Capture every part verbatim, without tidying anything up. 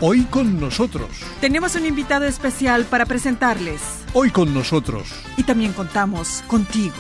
Hoy con nosotros. Tenemos un invitado especial para presentarles. Hoy con nosotros. Y también contamos contigo.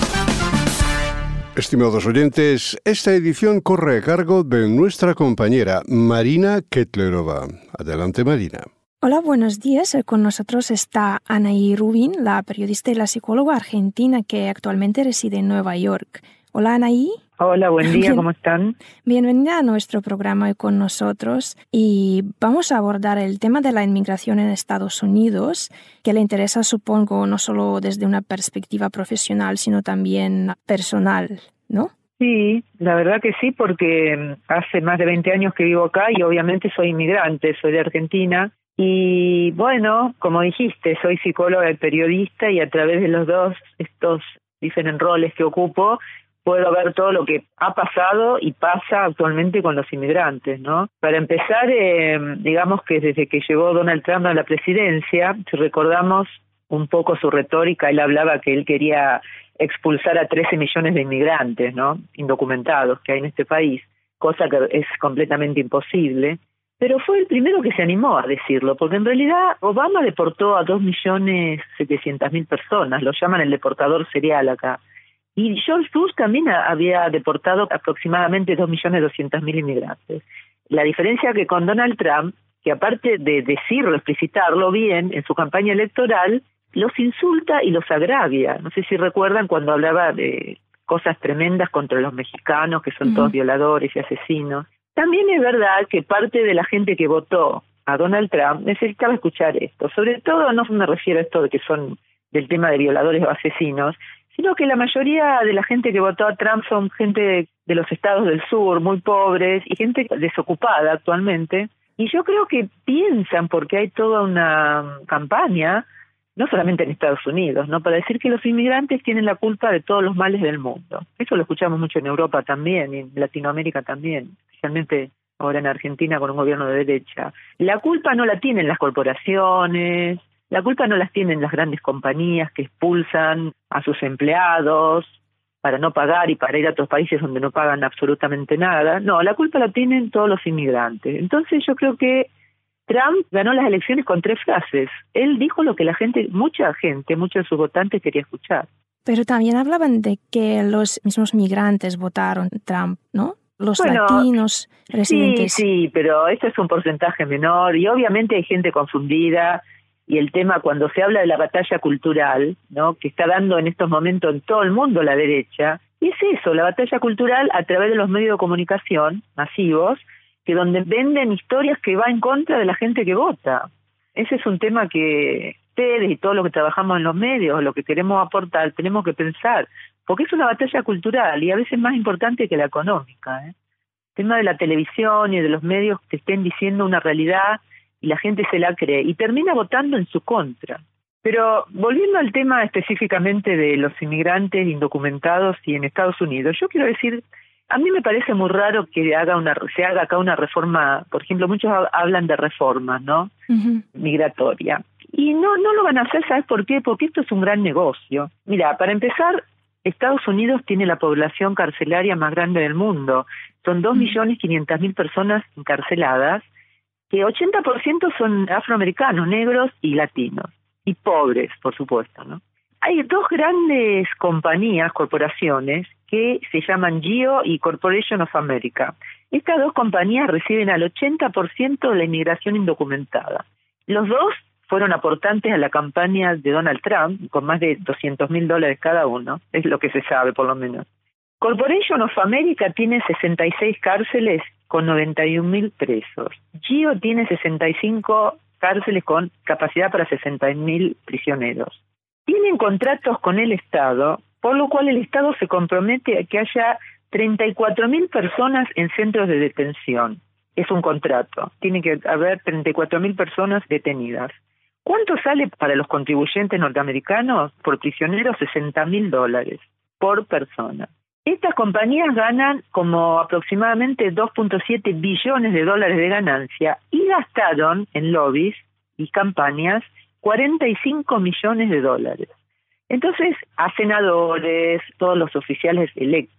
Estimados oyentes, esta edición corre a cargo de nuestra compañera Marina Ketlerova. Adelante, Marina. Hola, buenos días. Con nosotros está Anaí Rubin, la periodista y la psicóloga argentina que actualmente reside en Nueva York. Hola, Anaí. Hola, buen día, Bien, ¿cómo están? Bienvenida a nuestro programa Hoy con nosotros y vamos a abordar el tema de la inmigración en Estados Unidos, que le interesa, supongo, no solo desde una perspectiva profesional, sino también personal, ¿no? Sí, la verdad que sí, porque hace más de veinte años que vivo acá y obviamente soy inmigrante, soy de Argentina. Y bueno, como dijiste, soy psicóloga y periodista y a través de los dos, estos diferentes roles que ocupo, puedo ver todo lo que ha pasado y pasa actualmente con los inmigrantes, ¿no? Para empezar, eh, digamos que desde que llegó Donald Trump a la presidencia, si recordamos un poco su retórica, él hablaba que él quería expulsar a trece millones de inmigrantes, ¿no? Indocumentados que hay en este país, cosa que es completamente imposible. Pero fue el primero que se animó a decirlo, porque en realidad Obama deportó a dos millones setecientas mil personas, lo llaman el deportador serial acá. Y George Bush también había deportado aproximadamente dos millones doscientas mil inmigrantes. La diferencia que con Donald Trump, que aparte de decirlo, explicitarlo bien en su campaña electoral, los insulta y los agravia. No sé si recuerdan cuando hablaba de cosas tremendas contra los mexicanos, que son uh-huh. todos violadores y asesinos. También es verdad que parte de la gente que votó a Donald Trump necesitaba escuchar esto. Sobre todo no me refiero a esto de que son del tema de violadores o asesinos, sino que la mayoría de la gente que votó a Trump son gente de los estados del sur, muy pobres, y gente desocupada actualmente. Y yo creo que piensan, porque hay toda una campaña, no solamente en Estados Unidos, ¿no?, para decir que los inmigrantes tienen la culpa de todos los males del mundo. Eso lo escuchamos mucho en Europa también, y en Latinoamérica también, especialmente ahora en Argentina con un gobierno de derecha. La culpa no la tienen las corporaciones, la culpa no las tienen las grandes compañías que expulsan a sus empleados para no pagar y para ir a otros países donde no pagan absolutamente nada. No, la culpa la tienen todos los inmigrantes. Entonces yo creo que Trump ganó las elecciones con tres frases. Él dijo lo que la gente, mucha gente, muchos de sus votantes quería escuchar. Pero también hablaban de que los mismos migrantes votaron Trump, ¿no? Los bueno, latinos residentes. Sí, sí, pero este es un porcentaje menor y obviamente hay gente confundida. Y el tema, cuando se habla de la batalla cultural, ¿no?, que está dando en estos momentos en todo el mundo la derecha, y es eso, la batalla cultural a través de los medios de comunicación masivos, que donde venden historias que va en contra de la gente que vota. Ese es un tema que ustedes y todos los que trabajamos en los medios, lo que queremos aportar, tenemos que pensar, porque es una batalla cultural y a veces más importante que la económica, ¿eh? El tema de la televisión y de los medios que estén diciendo una realidad y la gente se la cree y termina votando en su contra. Pero volviendo al tema específicamente de los inmigrantes indocumentados y en Estados Unidos, yo quiero decir, a mí me parece muy raro que haga una se haga acá una reforma, por ejemplo, muchos hablan de reforma, ¿no?, uh-huh. migratoria. Y no no lo van a hacer, ¿sabes por qué? Porque esto es un gran negocio. Mira, para empezar, Estados Unidos tiene la población carcelaria más grande del mundo. Son dos millones quinientas mil personas encarceladas, que ochenta por ciento son afroamericanos, negros y latinos, y pobres, por supuesto, ¿no? Hay dos grandes compañías, corporaciones, que se llaman GEO y Corporation of America. Estas dos compañías reciben al ochenta por ciento de la inmigración indocumentada. Los dos fueron aportantes a la campaña de Donald Trump, con más de doscientos mil dólares cada uno, es lo que se sabe por lo menos. Corporation of America tiene sesenta y seis cárceles con noventa y un mil presos. GEO tiene sesenta y cinco cárceles con capacidad para sesenta mil prisioneros. Tienen contratos con el Estado, por lo cual el Estado se compromete a que haya treinta y cuatro mil personas en centros de detención. Es un contrato. Tiene que haber treinta y cuatro mil personas detenidas. ¿Cuánto sale para los contribuyentes norteamericanos por prisionero? sesenta mil dólares por persona. Estas compañías ganan como aproximadamente dos punto siete billones de dólares de ganancia y gastaron en lobbies y campañas cuarenta y cinco millones de dólares. Entonces, a senadores, todos los oficiales electos,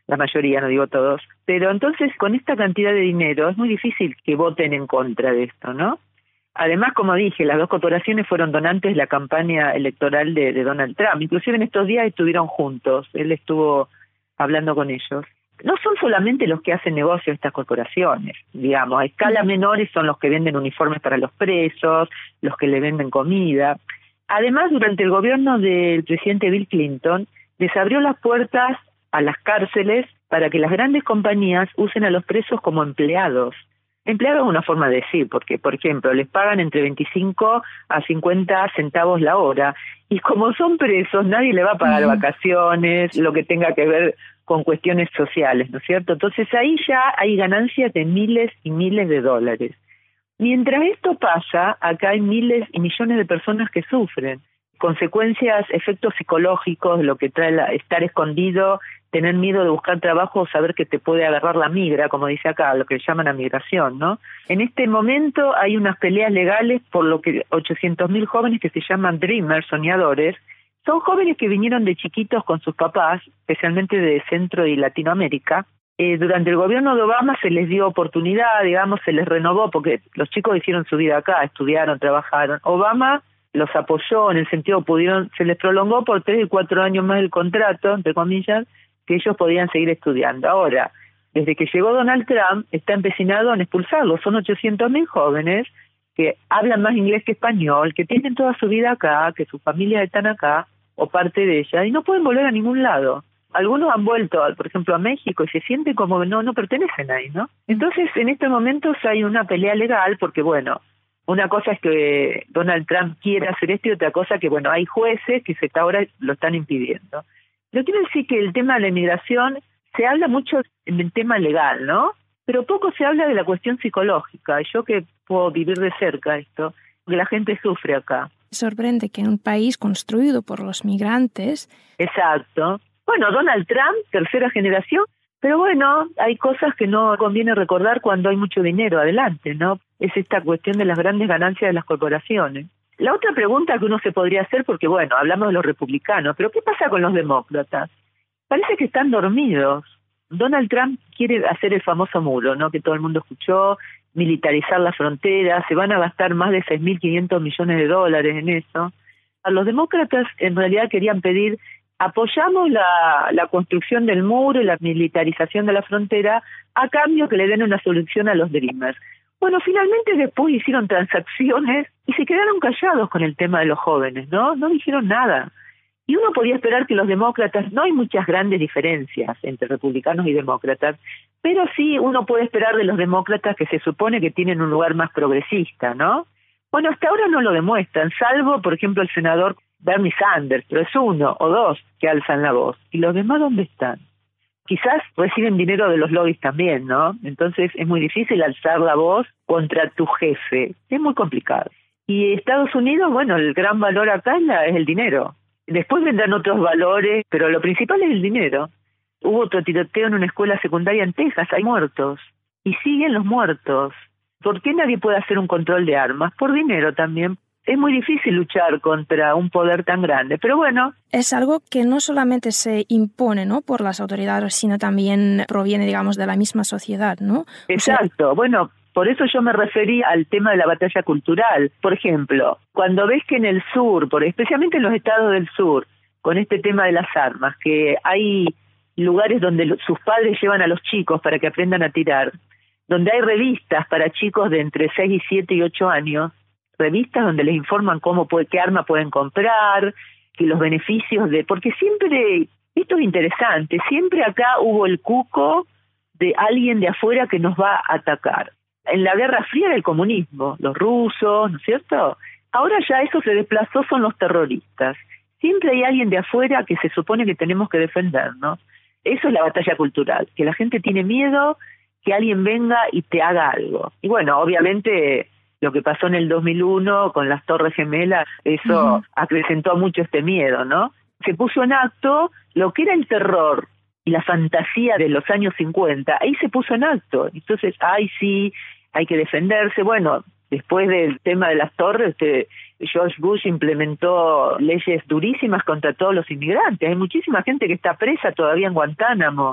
la mayoría, no digo todos. Pero entonces, con esta cantidad de dinero, es muy difícil que voten en contra de esto, ¿no? Además, como dije, las dos corporaciones fueron donantes de la campaña electoral de, de Donald Trump. Inclusive en estos días estuvieron juntos, él estuvo hablando con ellos. No son solamente los que hacen negocio estas corporaciones, digamos, a escala menores son los que venden uniformes para los presos, los que le venden comida. Además, durante el gobierno del presidente Bill Clinton, les abrió las puertas a las cárceles para que las grandes compañías usen a los presos como empleados. Empleados es una forma de decir, porque, por ejemplo, les pagan entre veinticinco a cincuenta centavos la hora, y como son presos, nadie le va a pagar uh-huh. vacaciones, lo que tenga que ver con cuestiones sociales, ¿no es cierto? Entonces ahí ya hay ganancias de miles y miles de dólares. Mientras esto pasa, acá hay miles y millones de personas que sufren consecuencias, efectos psicológicos, lo que trae la, estar escondido, tener miedo de buscar trabajo, saber que te puede agarrar la migra, como dice acá, lo que llaman la migración, ¿no? En este momento hay unas peleas legales por lo que ochocientos mil jóvenes que se llaman Dreamers, soñadores, son jóvenes que vinieron de chiquitos con sus papás, especialmente de Centro y Latinoamérica. Eh, durante el gobierno de Obama se les dio oportunidad, digamos, se les renovó, porque los chicos hicieron su vida acá, estudiaron, trabajaron. Obama los apoyó, en el sentido pudieron, se les prolongó por tres y cuatro años más el contrato, entre comillas, que ellos podían seguir estudiando. Ahora, desde que llegó Donald Trump, está empecinado en expulsarlos. Son ochocientos mil jóvenes que hablan más inglés que español, que tienen toda su vida acá, que sus familias están acá, o parte de ella, y no pueden volver a ningún lado. Algunos han vuelto, por ejemplo, a México, y se sienten como que no, no pertenecen ahí, ¿no? Entonces, en estos momentos hay una pelea legal, porque, bueno, una cosa es que Donald Trump quiera hacer esto, y otra cosa que, bueno, hay jueces que se ahora lo están impidiendo. Yo quiero decir que el tema de la inmigración se habla mucho en el tema legal, ¿no? Pero poco se habla de la cuestión psicológica. Yo que puedo vivir de cerca esto, que la gente sufre acá. Sorprende que en un país construido por los migrantes... Exacto. Bueno, Donald Trump, tercera generación, pero bueno, hay cosas que no conviene recordar cuando hay mucho dinero adelante, ¿no? Es esta cuestión de las grandes ganancias de las corporaciones. La otra pregunta que uno se podría hacer, porque bueno, hablamos de los republicanos, pero ¿qué pasa con los demócratas? Parece que están dormidos. Donald Trump quiere hacer el famoso muro, ¿no? Que todo el mundo escuchó, militarizar la frontera, se van a gastar más de seis mil quinientos millones de dólares en eso. A los demócratas en realidad querían pedir, apoyamos la, la construcción del muro y la militarización de la frontera a cambio que le den una solución a los Dreamers. Bueno, finalmente después hicieron transacciones y se quedaron callados con el tema de los jóvenes, ¿no? No dijeron nada. Y uno podía esperar que los demócratas, no hay muchas grandes diferencias entre republicanos y demócratas, pero sí uno puede esperar de los demócratas que se supone que tienen un lugar más progresista, ¿no? Bueno, hasta ahora no lo demuestran, salvo, por ejemplo, el senador Bernie Sanders, pero es uno o dos que alzan la voz. ¿Y los demás dónde están? Quizás reciben dinero de los lobbies también, ¿no? Entonces es muy difícil alzar la voz contra tu jefe. Es muy complicado. Y Estados Unidos, bueno, el gran valor acá es, la, es el dinero. Después vendrán otros valores, pero lo principal es el dinero. Hubo otro tiroteo en una escuela secundaria en Texas, hay muertos. Y siguen los muertos. ¿Por qué nadie puede hacer un control de armas? Por dinero también. Es muy difícil luchar contra un poder tan grande, pero bueno. Es algo que no solamente se impone, ¿no?, por las autoridades, sino también proviene, digamos, de la misma sociedad, ¿no? Exacto. O sea, bueno, por eso yo me referí al tema de la batalla cultural. Por ejemplo, cuando ves que en el sur, por, especialmente en los estados del sur, con este tema de las armas, que hay lugares donde lo, sus padres llevan a los chicos para que aprendan a tirar, donde hay revistas para chicos de entre seis y siete y ocho años, revistas donde les informan cómo puede, qué arma pueden comprar, que los beneficios de... Porque siempre, esto es interesante, siempre acá hubo el cuco de alguien de afuera que nos va a atacar. En la Guerra Fría del comunismo, los rusos, ¿no es cierto? Ahora ya eso se desplazó, son los terroristas. Siempre hay alguien de afuera que se supone que tenemos que defendernos. Eso es la batalla cultural, que la gente tiene miedo que alguien venga y te haga algo. Y bueno, obviamente... Lo que pasó en el dos mil uno con las Torres Gemelas, eso uh-huh. acrecentó mucho este miedo, ¿no? Se puso en acto lo que era el terror y la fantasía de los años cincuenta, ahí se puso en acto. Entonces, ay, sí, hay que defenderse. Bueno, después del tema de las torres, este, George Bush implementó leyes durísimas contra todos los inmigrantes. Hay muchísima gente que está presa todavía en Guantánamo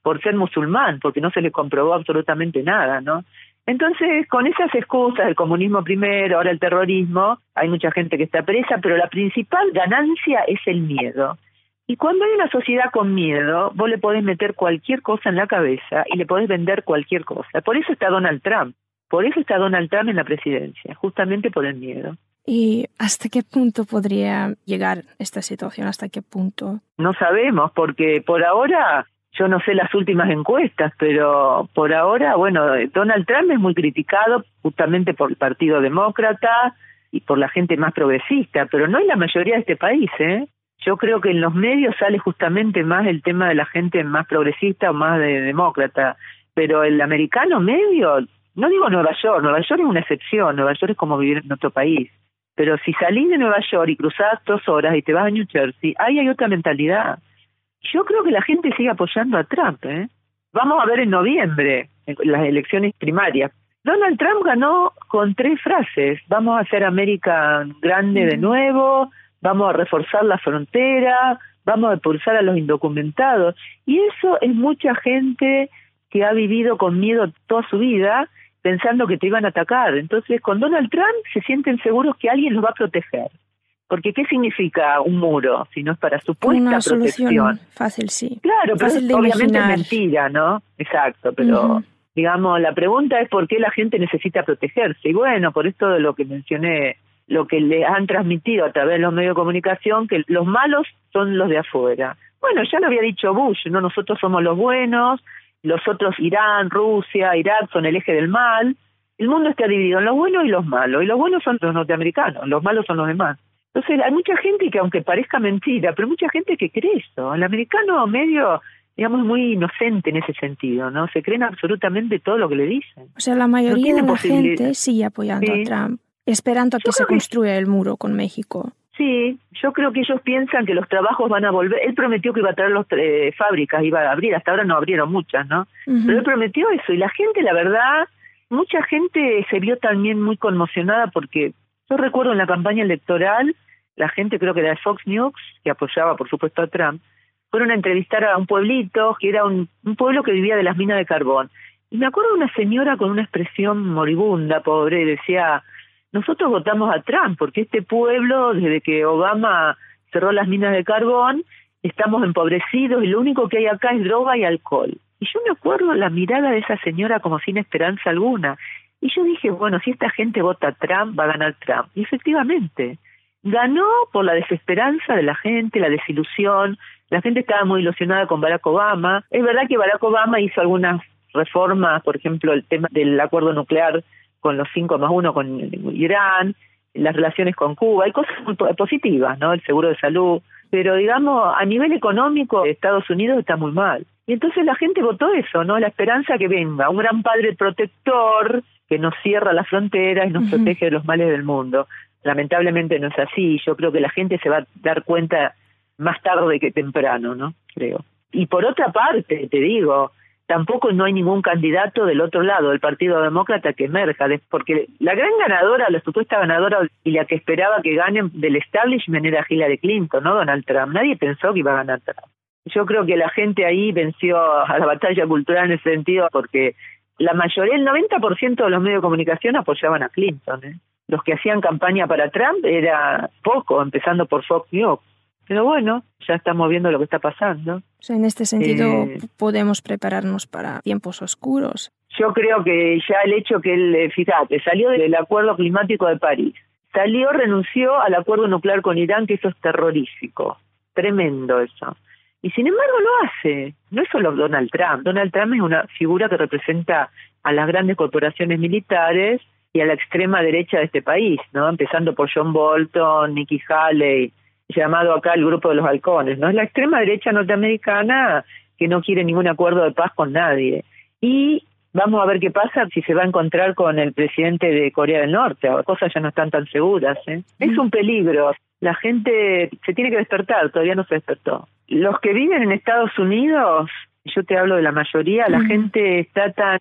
por ser musulmán, porque no se le comprobó absolutamente nada, ¿no? Entonces, con esas excusas, el comunismo primero, ahora el terrorismo, hay mucha gente que está presa, pero la principal ganancia es el miedo. Y cuando hay una sociedad con miedo, vos le podés meter cualquier cosa en la cabeza y le podés vender cualquier cosa. Por eso está Donald Trump, por eso está Donald Trump en la presidencia, justamente por el miedo. ¿Y hasta qué punto podría llegar esta situación? ¿Hasta qué punto? No sabemos, porque por ahora... Yo no sé las últimas encuestas, pero por ahora, bueno, Donald Trump es muy criticado justamente por el Partido Demócrata y por la gente más progresista, pero no es la mayoría de este país, ¿eh? Yo creo que en los medios sale justamente más el tema de la gente más progresista o más de demócrata, pero el americano medio, no digo Nueva York, Nueva York es una excepción, Nueva York es como vivir en otro país, pero si salís de Nueva York y cruzás dos horas y te vas a New Jersey, ahí hay otra mentalidad. Yo creo que la gente sigue apoyando a Trump, ¿eh? Vamos a ver en noviembre, en las elecciones primarias. Donald Trump ganó con tres frases. Vamos a hacer América grande de nuevo, vamos a reforzar la frontera, vamos a expulsar a los indocumentados. Y eso es mucha gente que ha vivido con miedo toda su vida, pensando que te iban a atacar. Entonces, con Donald Trump se sienten seguros que alguien los va a proteger. Porque ¿qué significa un muro? Si no es para supuesta Una protección. Solución fácil, sí. Claro, pero fácil de obviamente imaginar. es mentira, ¿no? Exacto, pero uh-huh. digamos, la pregunta es por qué la gente necesita protegerse. Y bueno, por esto de lo que mencioné, lo que le han transmitido a través de los medios de comunicación, que los malos son los de afuera. Bueno, ya lo había dicho Bush, ¿no? Nosotros somos los buenos, los otros Irán, Rusia, Irak son el eje del mal. El mundo está dividido en los buenos y los malos, y los buenos son los norteamericanos, los malos son los demás. Entonces, hay mucha gente que, aunque parezca mentira, pero mucha gente que cree eso. El americano medio, digamos, muy inocente en ese sentido, ¿no? Se creen absolutamente todo lo que le dicen. O sea, la mayoría no de la posibilidad. gente sigue apoyando sí. a Trump, esperando a que se construya que... el muro con México. Sí, yo creo que ellos piensan que los trabajos van a volver. Él prometió que iba a traer las eh, fábricas, iba a abrir, hasta ahora no abrieron muchas, ¿no? Uh-huh. Pero él prometió eso, y la gente, la verdad, mucha gente se vio también muy conmocionada porque yo recuerdo en la campaña electoral, la gente, creo que era de Fox News, que apoyaba por supuesto a Trump, fueron a entrevistar a un pueblito, que era un, un pueblo que vivía de las minas de carbón. Y me acuerdo de una señora con una expresión moribunda, pobre, decía, nosotros votamos a Trump, porque este pueblo, desde que Obama cerró las minas de carbón, estamos empobrecidos y lo único que hay acá es droga y alcohol. Y yo me acuerdo la mirada de esa señora como sin esperanza alguna. Y yo dije, bueno, si esta gente vota a Trump, va a ganar Trump. Y efectivamente, ganó por la desesperanza de la gente, la desilusión. La gente estaba muy ilusionada con Barack Obama. Es verdad que Barack Obama hizo algunas reformas, por ejemplo, el tema del acuerdo nuclear con los cinco más uno con Irán, las relaciones con Cuba, hay cosas muy positivas, ¿no? El seguro de salud, pero digamos, a nivel económico, Estados Unidos está muy mal. Y entonces la gente votó eso, ¿no? La esperanza que venga un gran padre protector que nos cierra las fronteras y nos uh-huh. protege de los males del mundo. Lamentablemente no es así. Yo creo que la gente se va a dar cuenta más tarde que temprano, ¿no? Creo. Y por otra parte, te digo, tampoco no hay ningún candidato del otro lado, del Partido Demócrata, que emerja, porque la gran ganadora, la supuesta ganadora y la que esperaba que ganen del establishment era Hillary Clinton, no Donald Trump. Nadie pensó que iba a ganar Trump. Yo creo que la gente ahí venció a la batalla cultural en ese sentido, porque la mayoría, el noventa por ciento de los medios de comunicación apoyaban a Clinton, ¿eh? Los que hacían campaña para Trump era poco, empezando por Fox News. Pero bueno, ya estamos viendo lo que está pasando. O sea, en este sentido, eh, podemos prepararnos para tiempos oscuros. Yo creo que ya el hecho que él, fíjate, salió del Acuerdo Climático de París, salió, renunció al acuerdo nuclear con Irán, que eso es terrorífico, tremendo eso. Y sin embargo lo hace. No es solo Donald Trump. Donald Trump es una figura que representa a las grandes corporaciones militares y a la extrema derecha de este país, ¿no? Empezando por John Bolton, Nikki Haley, llamado acá el grupo de los halcones, ¿no? Es la extrema derecha norteamericana que no quiere ningún acuerdo de paz con nadie. Y vamos a ver qué pasa si se va a encontrar con el presidente de Corea del Norte. Ahora cosas ya no están tan seguras, ¿eh? Mm. Es un peligro. La gente se tiene que despertar, todavía no se despertó. Los que viven en Estados Unidos, yo te hablo de la mayoría, la mm. gente está tan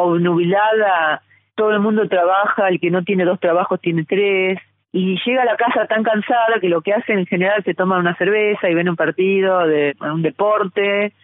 obnubilada, todo el mundo trabaja, el que no tiene dos trabajos tiene tres, y llega a la casa tan cansada que lo que hacen en general se toman una cerveza y ven un partido, de un deporte,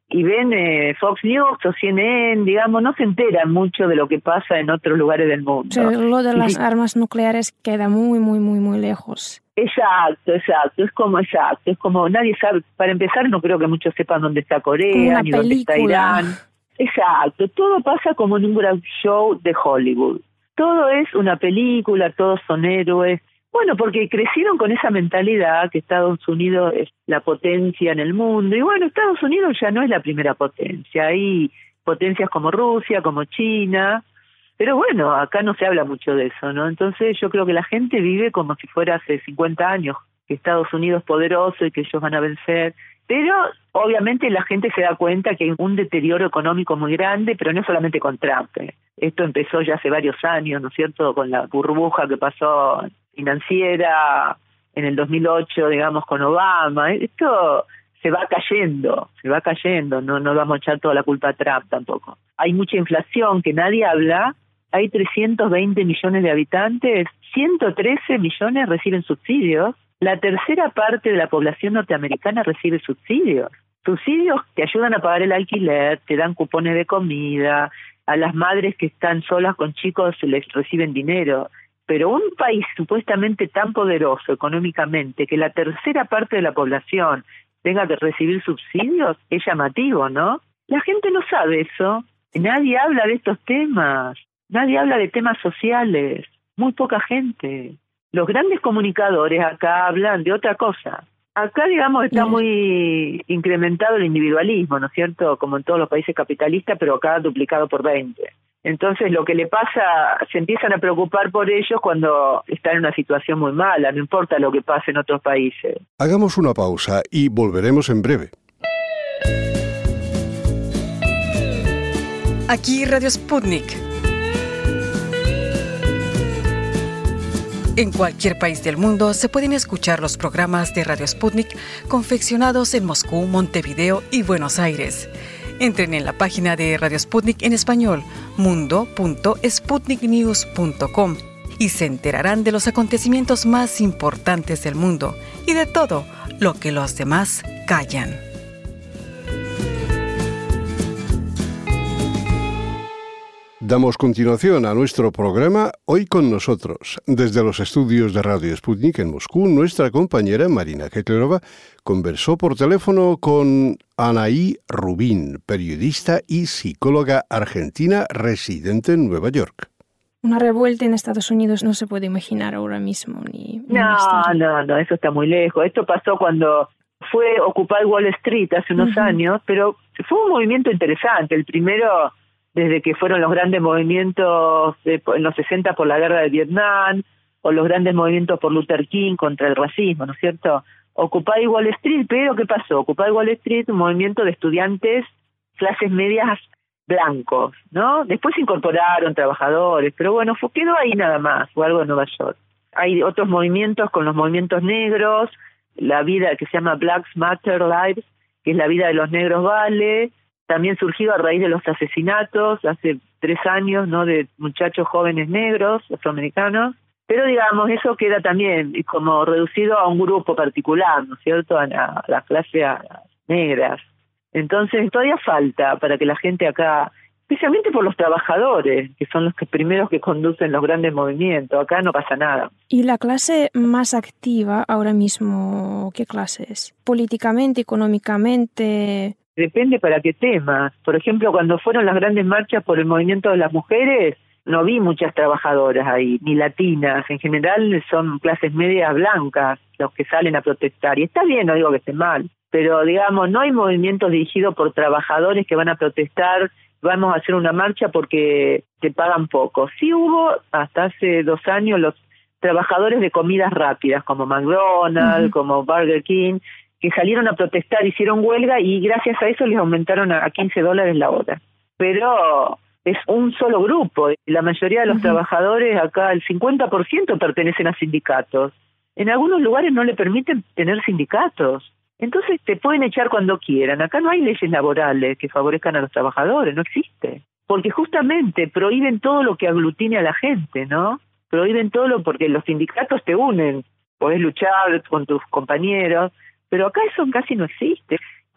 y ven eh, Fox News o C N N, digamos, no se enteran mucho de lo que pasa en otros lugares del mundo. Sí, lo de las y, armas nucleares queda muy, muy, muy, muy lejos. Exacto, exacto, es como exacto, es como nadie sabe, para empezar no creo que muchos sepan dónde está Corea, ni dónde está Irán. Exacto, todo pasa como en un gran show de Hollywood. Todo es una película, todos son héroes. Bueno, porque crecieron con esa mentalidad que Estados Unidos es la potencia en el mundo. Y bueno, Estados Unidos ya no es la primera potencia. Hay potencias como Rusia, como China. Pero bueno, acá no se habla mucho de eso, ¿no? Entonces yo creo que la gente vive como si fuera hace cincuenta años, que Estados Unidos es poderoso y que ellos van a vencer. Pero obviamente la gente se da cuenta que hay un deterioro económico muy grande, pero no solamente con Trump. ¿eh? Esto empezó ya hace varios años, ¿no es cierto?, con la burbuja que pasó financiera en el dos mil ocho, digamos, con Obama. Esto se va cayendo, se va cayendo, no, no vamos a echar toda la culpa a Trump tampoco. Hay mucha inflación que nadie habla, hay trescientos veinte millones de habitantes, ciento trece millones reciben subsidios, la tercera parte de la población norteamericana recibe subsidios. Subsidios que ayudan a pagar el alquiler, te dan cupones de comida, a las madres que están solas con chicos les reciben dinero. Pero un país supuestamente tan poderoso económicamente que la tercera parte de la población tenga que recibir subsidios es llamativo, ¿no? La gente no sabe eso. Nadie habla de estos temas. Nadie habla de temas sociales. Muy poca gente. Los grandes comunicadores acá hablan de otra cosa. Acá, digamos, está muy incrementado el individualismo, ¿no es cierto? Como en todos los países capitalistas, pero acá duplicado por veinte. Entonces, lo que le pasa, se empiezan a preocupar por ellos cuando están en una situación muy mala, no importa lo que pase en otros países. Hagamos una pausa y volveremos en breve. Aquí Radio Sputnik. En cualquier país del mundo se pueden escuchar los programas de Radio Sputnik confeccionados en Moscú, Montevideo y Buenos Aires. Entren en la página de Radio Sputnik en español, mundo punto sputnik news punto com, y se enterarán de los acontecimientos más importantes del mundo y de todo lo que los demás callan. Damos continuación a nuestro programa. Hoy con nosotros, desde los estudios de Radio Sputnik en Moscú, nuestra compañera Marina Ketlerova conversó por teléfono con Anaí Rubín, periodista y psicóloga argentina residente en Nueva York. Una revuelta en Estados Unidos no se puede imaginar ahora mismo. Ni no, no, no, eso está muy lejos. Esto pasó cuando fue Occupy Wall Street hace unos uh-huh. años, pero fue un movimiento interesante. El primero, desde que fueron los grandes movimientos de, en los sesenta por la guerra de Vietnam, o los grandes movimientos por Luther King contra el racismo, ¿no es cierto? Occupy Wall Street, pero ¿qué pasó? Occupy Wall Street, un movimiento de estudiantes, clases medias blancos, ¿no? Después se incorporaron trabajadores, pero bueno, fue, quedó ahí nada más, fue algo de Nueva York. Hay otros movimientos con los movimientos negros, la vida que se llama Black Matter Lives, que es la vida de los negros vale, también surgido a raíz de los asesinatos hace tres años, ¿no?, de muchachos jóvenes negros, afroamericanos, pero digamos, eso queda también como reducido a un grupo particular, ¿no es cierto?, a la, a las clases negras. Entonces todavía falta para que la gente acá, especialmente por los trabajadores, que son los que primeros que conducen los grandes movimientos, acá no pasa nada. ¿Y la clase más activa ahora mismo, qué clase es? ¿Políticamente, económicamente? Depende para qué temas. Por ejemplo, cuando fueron las grandes marchas por el movimiento de las mujeres, no vi muchas trabajadoras ahí, ni latinas. En general son clases medias blancas los que salen a protestar. Y está bien, no digo que esté mal, pero digamos, no hay movimientos dirigidos por trabajadores que van a protestar, vamos a hacer una marcha porque te pagan poco. Sí hubo, hasta hace dos años, los trabajadores de comidas rápidas, como McDonald's, uh-huh. como Burger King, que salieron a protestar, hicieron huelga y gracias a eso les aumentaron a quince dólares la hora. Pero es un solo grupo. La mayoría de los uh-huh. trabajadores acá, el cincuenta por ciento pertenecen a sindicatos. En algunos lugares no le permiten tener sindicatos. Entonces te pueden echar cuando quieran. Acá no hay leyes laborales que favorezcan a los trabajadores, no existe. Porque justamente prohíben todo lo que aglutine a la gente, ¿no? Prohíben todo lo porque los sindicatos te unen. Podés luchar con tus compañeros, pero acá eso casi no existe.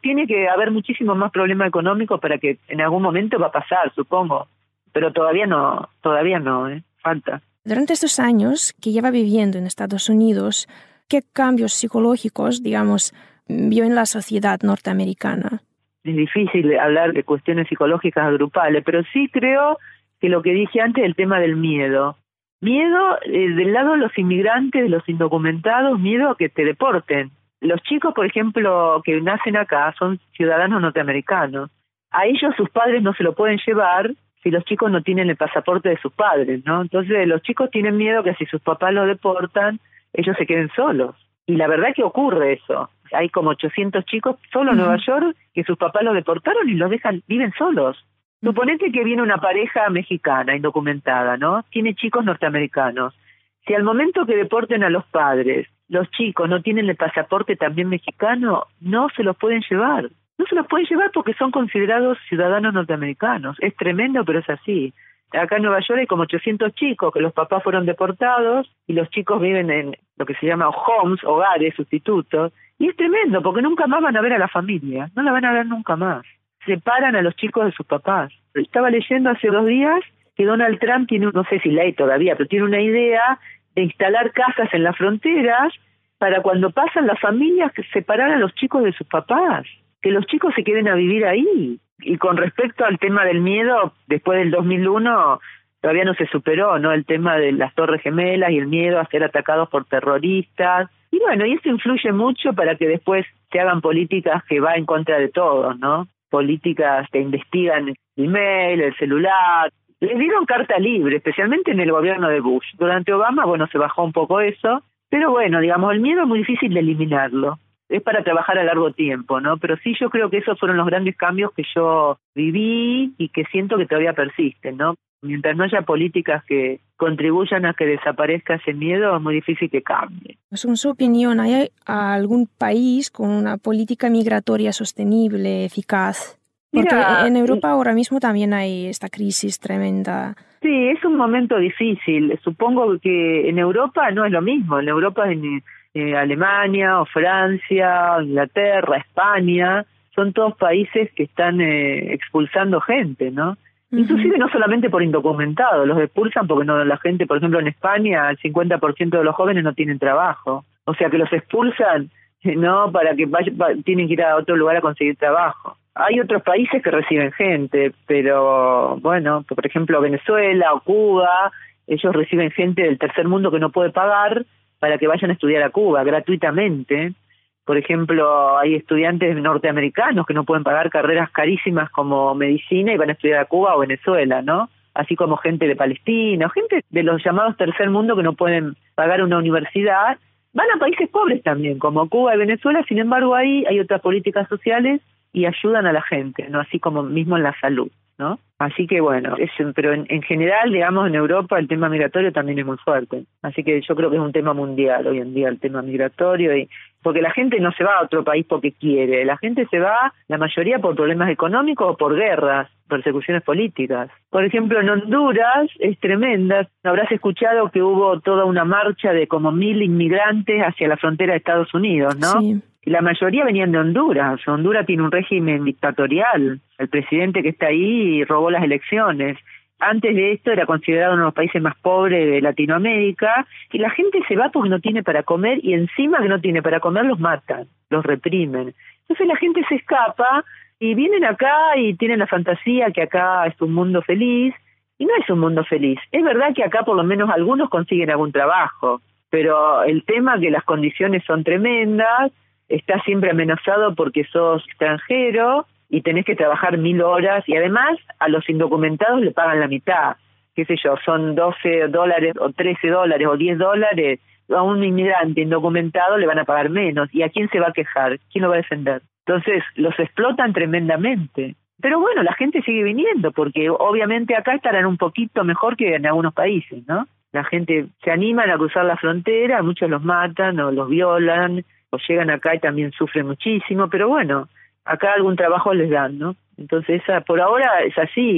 tiene que haber muchísimo más problema económico para que en algún momento va a pasar, supongo. Pero todavía no, todavía no, ¿eh? Falta. Durante estos años que lleva viviendo en Estados Unidos, ¿qué cambios psicológicos, digamos, vio en la sociedad norteamericana? Es difícil hablar de cuestiones psicológicas grupales, pero sí creo que lo que dije antes, el tema del miedo. Miedo eh, del lado de los inmigrantes, de los indocumentados, miedo a que te deporten. Los chicos, por ejemplo, que nacen acá son ciudadanos norteamericanos. A ellos sus padres no se lo pueden llevar si los chicos no tienen el pasaporte de sus padres, ¿no? Entonces los chicos tienen miedo que si sus papás los deportan, ellos se queden solos. Y la verdad que ocurre eso. Hay como ochocientos chicos solo en uh-huh. Nueva York que sus papás los deportaron y los dejan, viven solos. Uh-huh. Suponete que viene una pareja mexicana indocumentada, ¿no? Tiene chicos norteamericanos. Si al momento que deporten a los padres, los chicos no tienen el pasaporte también mexicano, no se los pueden llevar. No se los pueden llevar porque son considerados ciudadanos norteamericanos. Es tremendo, pero es así. Acá en Nueva York hay como ochocientos chicos que los papás fueron deportados y los chicos viven en lo que se llama homes, hogares, sustitutos. Y es tremendo porque nunca más van a ver a la familia. No la van a ver nunca más. Separan a los chicos de sus papás. Estaba leyendo hace dos días que Donald Trump tiene, no sé si ley todavía, pero tiene una idea de instalar casas en las fronteras para cuando pasan las familias separar a los chicos de sus papás. Que los chicos se queden a vivir ahí. Y con respecto al tema del miedo, después del dos mil uno todavía no se superó, ¿no? El tema de las Torres Gemelas y el miedo a ser atacados por terroristas. Y bueno, y esto influye mucho para que después se hagan políticas que va en contra de todos, ¿no? Políticas que investigan el email, el celular. Les dieron carta libre, especialmente en el gobierno de Bush. Durante Obama, bueno, se bajó un poco eso. Pero bueno, digamos, el miedo es muy difícil de eliminarlo. Es para trabajar a largo tiempo, ¿no? Pero sí, yo creo que esos fueron los grandes cambios que yo viví y que siento que todavía persisten, ¿no? Mientras no haya políticas que contribuyan a que desaparezca ese miedo, es muy difícil que cambie. Según su opinión, ¿hay algún país con una política migratoria sostenible, eficaz? Porque Mira, en Europa ahora mismo también hay esta crisis tremenda. Sí, es un momento difícil. Supongo que en Europa no es lo mismo. En Europa en Eh, Alemania o Francia, Inglaterra, España, son todos países que están eh, expulsando gente, ¿no? Uh-huh. Inclusive no solamente por indocumentados, los expulsan porque no la gente, por ejemplo en España, el cincuenta por ciento de los jóvenes no tienen trabajo. O sea que los expulsan, ¿no? Para que vaya, va, tienen que ir a otro lugar a conseguir trabajo. Hay otros países que reciben gente, pero bueno, por ejemplo Venezuela o Cuba, ellos reciben gente del tercer mundo que no puede pagar para que vayan a estudiar a Cuba gratuitamente. Por ejemplo, hay estudiantes norteamericanos que no pueden pagar carreras carísimas como medicina y van a estudiar a Cuba o Venezuela, ¿no? Así como gente de Palestina, gente de los llamados tercer mundo que no pueden pagar una universidad, van a países pobres también, como Cuba y Venezuela. Sin embargo, ahí hay otras políticas sociales y ayudan a la gente, ¿no? Así como mismo en la salud, ¿no? Así que bueno, es, pero en, en general, digamos, en Europa el tema migratorio también es muy fuerte. Así que yo creo que es un tema mundial hoy en día el tema migratorio, y porque la gente no se va a otro país porque quiere, la gente se va, la mayoría por problemas económicos o por guerras, persecuciones políticas. Por ejemplo, en Honduras es tremenda. Habrás escuchado que hubo toda una marcha de como mil inmigrantes hacia la frontera de Estados Unidos, ¿no? Sí. Y la mayoría venían de Honduras. Honduras tiene un régimen dictatorial. El presidente que está ahí robó las elecciones. Antes de esto era considerado uno de los países más pobres de Latinoamérica, y la gente se va porque no tiene para comer, y encima que no tiene para comer los matan, los reprimen. Entonces la gente se escapa y vienen acá y tienen la fantasía que acá es un mundo feliz, y no es un mundo feliz. Es verdad que acá por lo menos algunos consiguen algún trabajo, pero el tema que las condiciones son tremendas, estás siempre amenazado porque sos extranjero y tenés que trabajar mil horas, y además a los indocumentados le pagan la mitad, qué sé yo, son doce dólares o trece dólares o diez dólares, a un inmigrante indocumentado le van a pagar menos, ¿y a quién se va a quejar? ¿Quién lo va a defender? Entonces los explotan tremendamente. Pero bueno, la gente sigue viniendo, porque obviamente acá estarán un poquito mejor que en algunos países, ¿no? La gente se animan a cruzar la frontera, muchos los matan o los violan, o llegan acá y también sufren muchísimo, pero bueno, acá algún trabajo les dan, ¿no? Entonces esa, por ahora es así,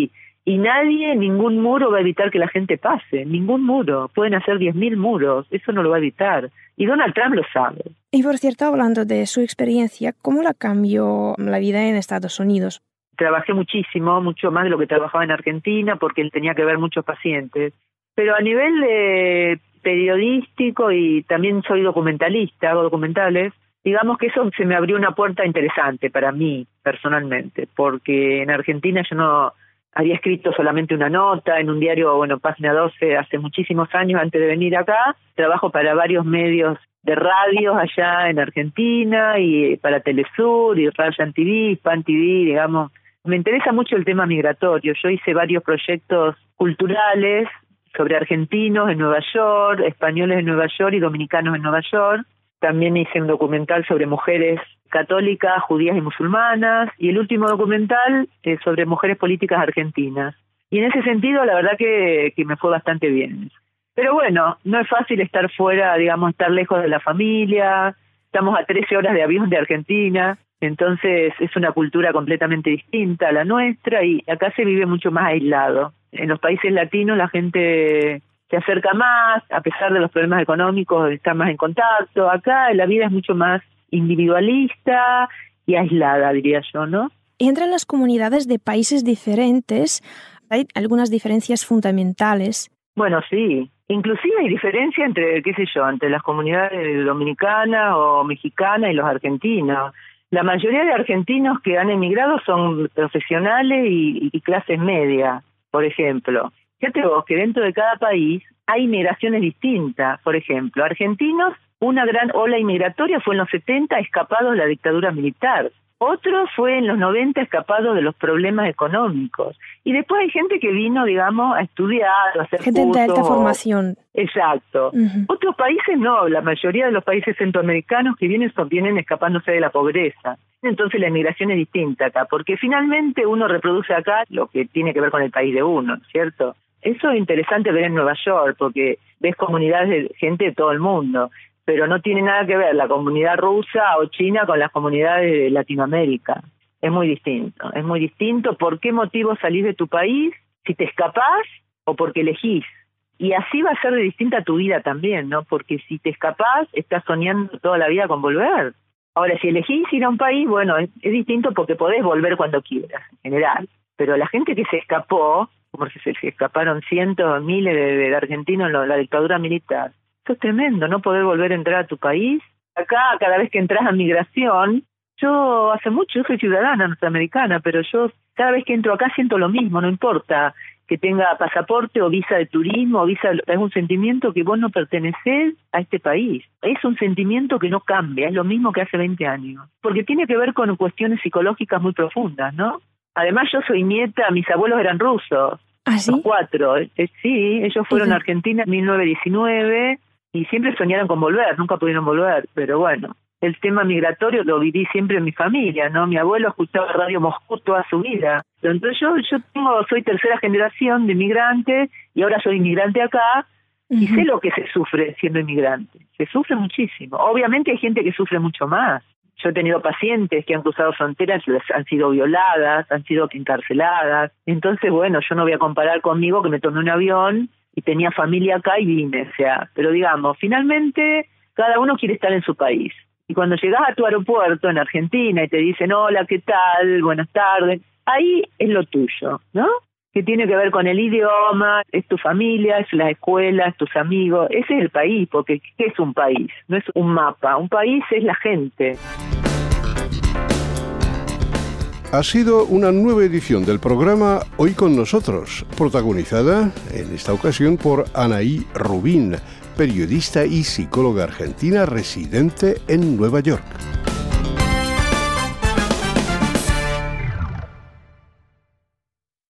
Y nadie, ningún muro va a evitar que la gente pase, ningún muro. Pueden hacer diez mil muros, eso no lo va a evitar. Y Donald Trump lo sabe. Y por cierto, hablando de su experiencia, ¿cómo la cambió la vida en Estados Unidos? Trabajé muchísimo, mucho más de lo que trabajaba en Argentina, porque él tenía que ver muchos pacientes. Pero a nivel de periodístico, y también soy documentalista, hago documentales, digamos que eso se me abrió una puerta interesante para mí, personalmente, porque en Argentina yo no había escrito solamente una nota en un diario, bueno, Página doce, hace muchísimos años antes de venir acá. Trabajo para varios medios de radios allá en Argentina, y para Telesur, y Rayan T V, Pan T V, digamos. Me interesa mucho el tema migratorio. Yo hice varios proyectos culturales sobre argentinos en Nueva York, españoles en Nueva York y dominicanos en Nueva York. También hice un documental sobre mujeres católicas, judías y musulmanas, y el último documental eh, sobre mujeres políticas argentinas. Y en ese sentido, la verdad que, que me fue bastante bien. Pero bueno, no es fácil estar fuera, digamos, estar lejos de la familia. Estamos a trece horas de avión de Argentina, entonces es una cultura completamente distinta a la nuestra, y acá se vive mucho más aislado. En los países latinos la gente se acerca más, a pesar de los problemas económicos, está más en contacto. Acá la vida es mucho más individualista y aislada, diría yo, ¿no? Entre las comunidades de países diferentes hay algunas diferencias fundamentales. Bueno, sí. Inclusive hay diferencia entre, qué sé yo, entre las comunidades dominicanas o mexicanas y los argentinos. La mayoría de argentinos que han emigrado son profesionales y, y clases medias, por ejemplo. Fíjate vos que dentro de cada país hay migraciones distintas. Por ejemplo, argentinos, una gran ola inmigratoria fue en los setenta, escapados de la dictadura militar. Otro fue en los noventa, escapados de los problemas económicos. Y después hay gente que vino, digamos, a estudiar, a hacer gente cursos. de alta formación. Exacto. Uh-huh. Otros países no, la mayoría de los países centroamericanos que vienen son, vienen escapándose de la pobreza. Entonces la inmigración es distinta acá, porque finalmente uno reproduce acá lo que tiene que ver con el país de uno, ¿cierto? Eso es interesante ver en Nueva York, porque ves comunidades de gente de todo el mundo, pero no tiene nada que ver la comunidad rusa o china con las comunidades de Latinoamérica. Es muy distinto, es muy distinto. ¿Por qué motivo salís de tu país? Si te escapás o porque elegís. Y así va a ser de distinta tu vida también, ¿no? Porque si te escapás, estás soñando toda la vida con volver. Ahora, si elegís ir a un país, bueno, es, es distinto porque podés volver cuando quieras, en general. Pero la gente que se escapó, porque se, se escaparon cientos, miles de, de argentinos en la, la dictadura militar, eso es tremendo, no poder volver a entrar a tu país. Acá, cada vez que entras a migración, yo hace mucho, yo soy ciudadana norteamericana, pero yo cada vez que entro acá siento lo mismo, no importa que tenga pasaporte o visa de turismo, o visa, es un sentimiento que vos no pertenecés a este país. Es un sentimiento que no cambia, es lo mismo que hace veinte años, porque tiene que ver con cuestiones psicológicas muy profundas, ¿no? Además, yo soy nieta, mis abuelos eran rusos. ¿Ah, sí? Los cuatro. Eh, sí, ellos fueron a Argentina en mil novecientos diecinueve y siempre soñaron con volver, nunca pudieron volver, pero bueno, el tema migratorio lo viví siempre en mi familia, ¿no? Mi abuelo escuchaba Radio Moscú toda su vida. Entonces yo yo tengo, soy tercera generación de inmigrante y ahora soy inmigrante acá, uh-huh. Y sé lo que se sufre siendo inmigrante. Se sufre muchísimo. Obviamente hay gente que sufre mucho más. Yo he tenido pacientes que han cruzado fronteras, han sido violadas, han sido encarceladas. Entonces, bueno, yo no voy a comparar conmigo que me tomé un avión y tenía familia acá y vine. O sea, pero digamos, finalmente cada uno quiere estar en su país. Y cuando llegas a tu aeropuerto en Argentina y te dicen, hola, ¿qué tal? Buenas tardes. Ahí es lo tuyo, ¿no? Que tiene que ver con el idioma, es tu familia, es las escuelas, tus amigos. Ese es el país, porque ¿qué es un país? No es un mapa, un país es la gente. Ha sido una nueva edición del programa Hoy con Nosotros, protagonizada en esta ocasión por Anaí Rubín, periodista y psicóloga argentina residente en Nueva York.